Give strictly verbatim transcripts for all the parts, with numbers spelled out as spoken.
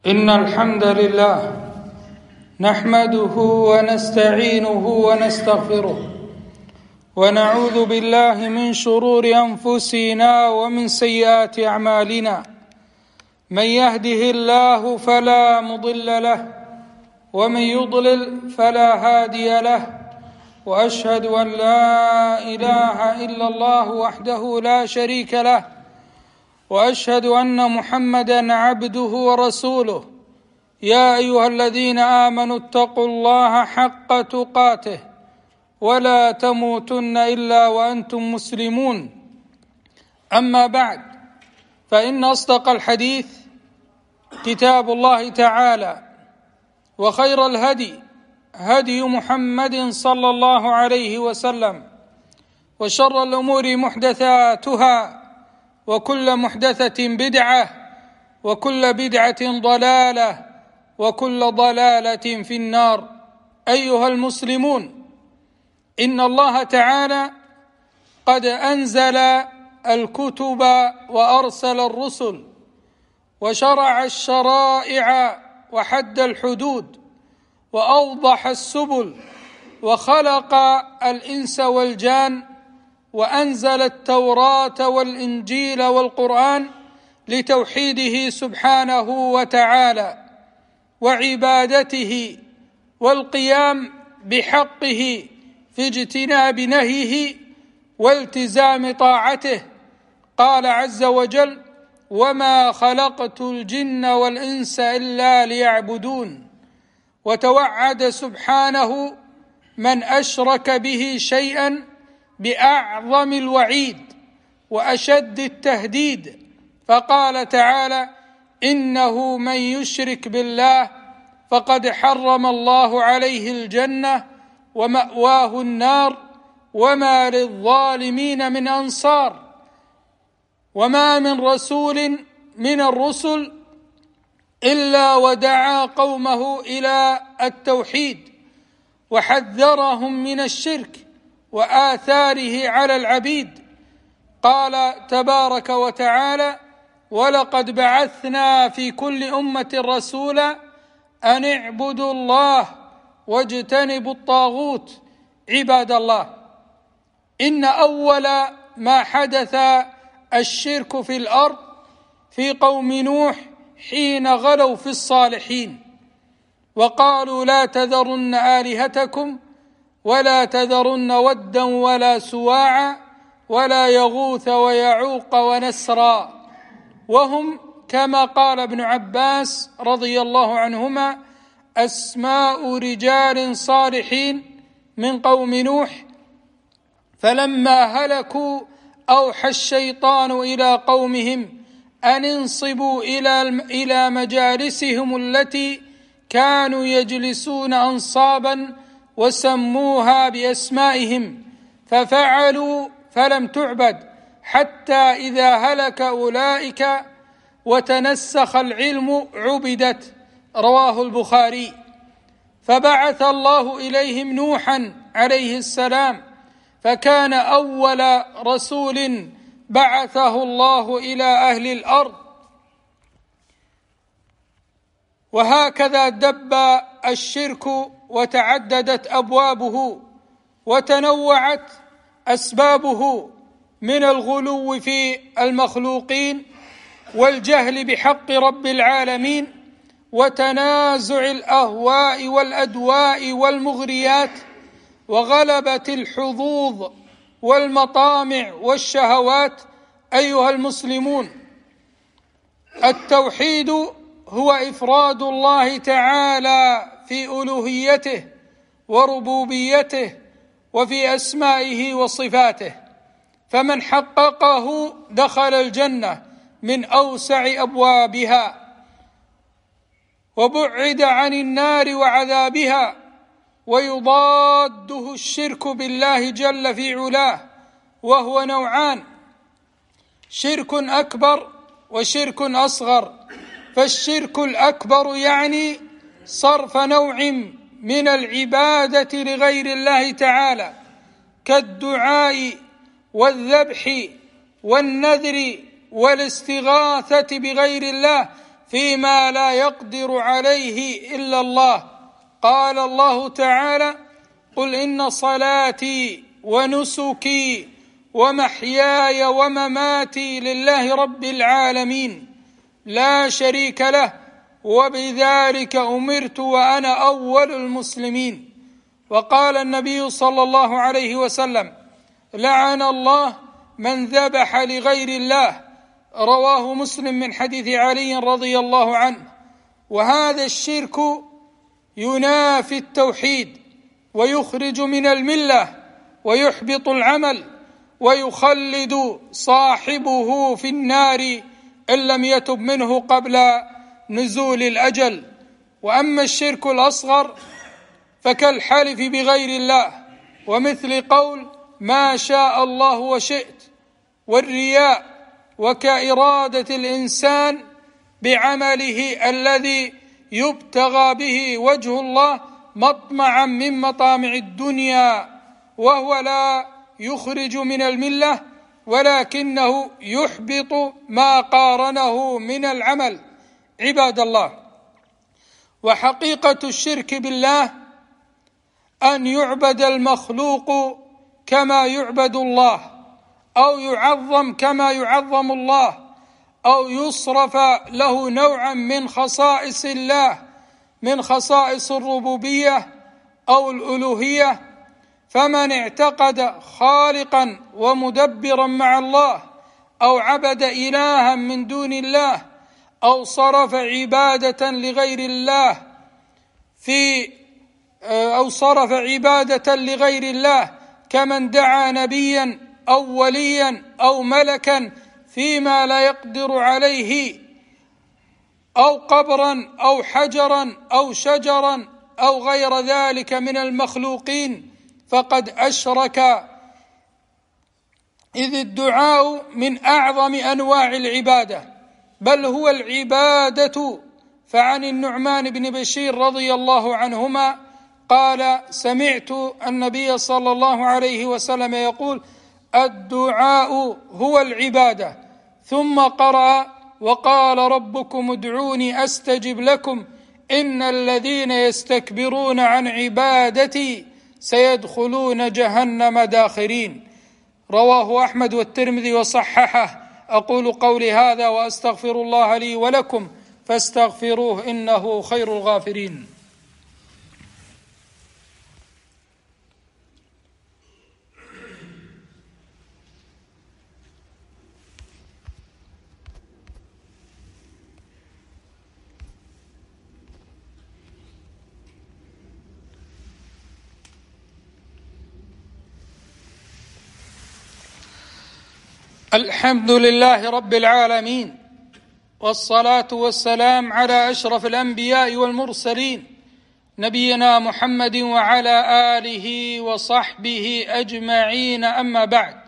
إن الحمد لله نحمده ونستعينه ونستغفره ونعوذ بالله من شرور أنفسنا ومن سيئات أعمالنا. من يهده الله فلا مضل له ومن يضلل فلا هادي له، وأشهد أن لا إله إلا الله وحده لا شريك له، وأشهد أن محمدًا عبده ورسوله. يا أيها الذين آمنوا اتقوا الله حق تقاته ولا تموتن إلا وأنتم مسلمون. أما بعد، فإن أصدق الحديث كتاب الله تعالى، وخير الهدي هدي محمد صلى الله عليه وسلم، وشر الأمور محدثاتها، وكل محدثة بدعة، وكل بدعة ضلالة، وكل ضلالة في النار. أيها المسلمون، إن الله تعالى قد أنزل الكتب وأرسل الرسل وشرع الشرائع وحد الحدود وأوضح السبل وخلق الإنس والجان، وأنزل التوراة والإنجيل والقرآن لتوحيده سبحانه وتعالى وعبادته والقيام بحقه في اجتناب نهيه والتزام طاعته. قال عز وجل: وما خلقت الجن والإنس إلا ليعبدون. وتوعد سبحانه من أشرك به شيئا بأعظم الوعيد وأشد التهديد، فقال تعالى: إنه من يشرك بالله فقد حرم الله عليه الجنة ومأواه النار وما للظالمين من أنصار. وما من رسول من الرسل إلا ودعا قومه إلى التوحيد وحذرهم من الشرك وآثاره على العبيد. قال تبارك وتعالى: ولقد بعثنا في كل أمة رسولا أن اعبدوا الله واجتنبوا الطاغوت. عباد الله، إن أول ما حدث الشرك في الأرض في قوم نوح حين غلوا في الصالحين وقالوا: لا تذرن آلهتكم ولا تذرن ودا ولا سواعا ولا يغوث ويعوق ونسرا. وهم كما قال ابن عباس رضي الله عنهما أسماء رجال صالحين من قوم نوح. فلما هلكوا أوحى الشيطان إلى قومهم أن انصبوا إلى مجالسهم التي كانوا يجلسون أنصابا وسموها بأسمائهم، ففعلوا فلم تعبد حتى إذا هلك أولئك وتنسخ العلم عبدت. رواه البخاري. فبعث الله إليهم نوحا عليه السلام، فكان أول رسول بعثه الله إلى أهل الأرض. وهكذا دب الشرك وتعددت أبوابه وتنوعت أسبابه، من الغلو في المخلوقين والجهل بحق رب العالمين وتنازع الأهواء والأدواء والمغريات وغلبة الحظوظ والمطامع والشهوات. أيها المسلمون، التوحيد هو إفراد الله تعالى في ألوهيته وربوبيته وفي أسمائه وصفاته، فمن حققه دخل الجنة من أوسع أبوابها وبعد عن النار وعذابها. ويضاده الشرك بالله جل في علاه، وهو نوعان: شرك أكبر وشرك أصغر. فالشرك الأكبر يعني صرف نوع من العبادة لغير الله تعالى كالدعاء والذبح والنذر والاستغاثة بغير الله، فيما لا يقدر عليه إلا الله. قال الله تعالى: قل إن صلاتي ونسكي ومحياي ومماتي لله رب العالمين لا شريك له وبذلك أمرت وأنا أول المسلمين. وقال النبي صلى الله عليه وسلم: لعن الله من ذبح لغير الله. رواه مسلم من حديث علي رضي الله عنه. وهذا الشرك ينافي التوحيد ويخرج من الملة ويحبط العمل ويخلد صاحبه في النار إن لم يتب منه قبل نزول الأجل. وأما الشرك الأصغر فكالحلف بغير الله، ومثل قول ما شاء الله وشئت، والرياء، وكإرادة الإنسان بعمله الذي يبتغى به وجه الله مطمعا من مطامع الدنيا، وهو لا يخرج من الملة ولكنه يحبط ما قارنه من العمل. عباد الله، وحقيقة الشرك بالله أن يعبد المخلوق كما يعبد الله، أو يعظم كما يعظم الله، أو يصرف له نوعا من خصائص الله من خصائص الربوبية أو الألوهية. فمن اعتقد خالقا ومدبرا مع الله، أو عبد إلها من دون الله، أو صرف عبادة لغير الله في أو صرف عبادة لغير الله كمن دعا نبيا أو وليا أو ملكا فيما لا يقدر عليه، أو قبرا أو حجرا أو شجرا أو غير ذلك من المخلوقين، فقد أشرك. إذ الدعاء من أعظم أنواع العبادة، بل هو العبادة. فعن النعمان بن بشير رضي الله عنهما قال: سمعت النبي صلى الله عليه وسلم يقول: الدعاء هو العبادة. ثم قرأ: وقال ربكم ادعوني أستجب لكم إن الذين يستكبرون عن عبادتي سيدخلون جهنم داخرين. رواه أحمد والترمذي وصححه. أقول قولي هذا وأستغفر الله لي ولكم فاستغفروه إنه خير الغافرين. الحمد لله رب العالمين، والصلاة والسلام على أشرف الأنبياء والمرسلين نبينا محمد وعلى آله وصحبه أجمعين. أما بعد،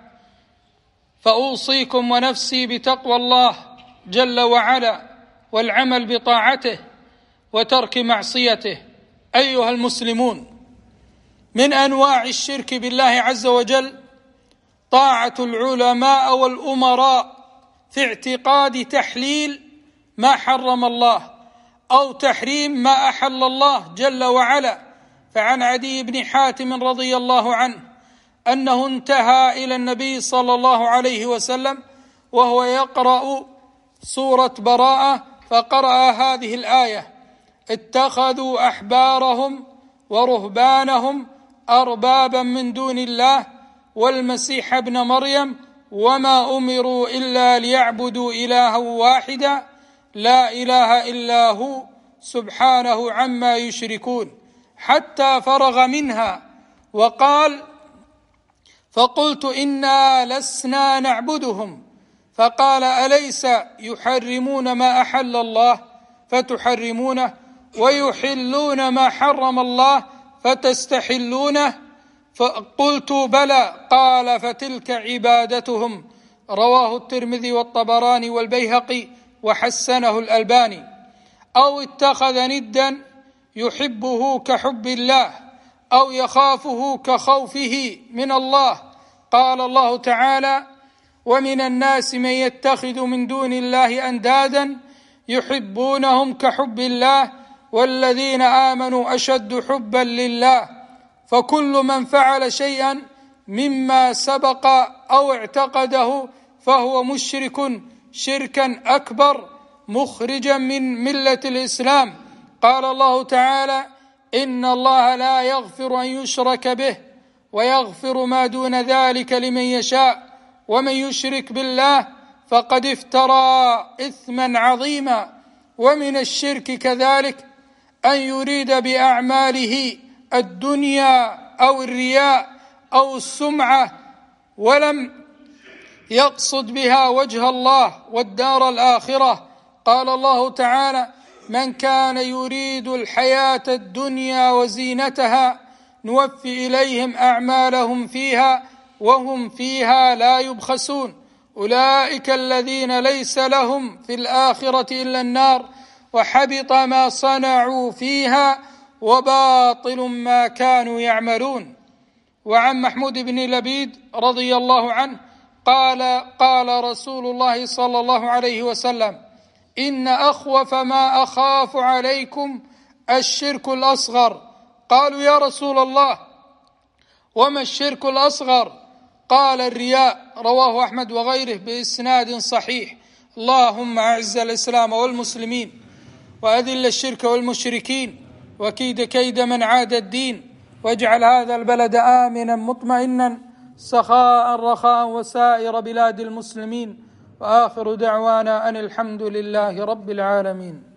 فأوصيكم ونفسي بتقوى الله جل وعلا والعمل بطاعته وترك معصيته. أيها المسلمون، من أنواع الشرك بالله عز وجل طاعة العلماء والأمراء في اعتقاد تحليل ما حرم الله أو تحريم ما أحل الله جل وعلا. فعن عدي بن حاتم رضي الله عنه أنه انتهى إلى النبي صلى الله عليه وسلم وهو يقرأ سورة براءة، فقرأ هذه الآية: اتخذوا أحبارهم ورهبانهم أربابا من دون الله والمسيح ابن مريم وما أمروا إلا ليعبدوا إلها واحدا لا إله إلا هو سبحانه عما يشركون، حتى فرغ منها وقال: فقلت إنا لسنا نعبدهم، فقال: أليس يحرمون ما أحل الله فتحرمونه ويحلون ما حرم الله فتستحلونه؟ فقلت: بلى. قال: فتلك عبادتهم. رواه الترمذي والطبراني والبيهقي وحسنه الألباني. أو اتخذ ندا يحبه كحب الله أو يخافه كخوفه من الله. قال الله تعالى: ومن الناس من يتخذ من دون الله أندادا يحبونهم كحب الله والذين آمنوا أشد حبا لله. فكل من فعل شيئا مما سبق أو اعتقده فهو مشرك شركا أكبر مخرجا من ملة الإسلام. قال الله تعالى: إن الله لا يغفر أن يشرك به ويغفر ما دون ذلك لمن يشاء ومن يشرك بالله فقد افترى إثما عظيما. ومن الشرك كذلك أن يريد بأعماله الدنيا أو الرياء أو السمعة ولم يقصد بها وجه الله والدار الآخرة. قال الله تعالى: من كان يريد الحياة الدنيا وزينتها نوفي إليهم أعمالهم فيها وهم فيها لا يبخسون. أولئك الذين ليس لهم في الآخرة إلا النار وحبط ما صنعوا فيها وباطل ما كانوا يعملون. وعن محمود بن لبيد رضي الله عنه قال: قال رسول الله صلى الله عليه وسلم: إن أخوف ما أخاف عليكم الشرك الأصغر. قالوا: يا رسول الله وما الشرك الأصغر؟ قال: الرياء. رواه أحمد وغيره بإسناد صحيح. اللهم أعز الإسلام والمسلمين وأذل الشرك والمشركين وكيد كيد من عاد الدين، واجعل هذا البلد آمنا مطمئنا سخاء رخاء وسائر بلاد المسلمين. وآخر دعوانا أن الحمد لله رب العالمين.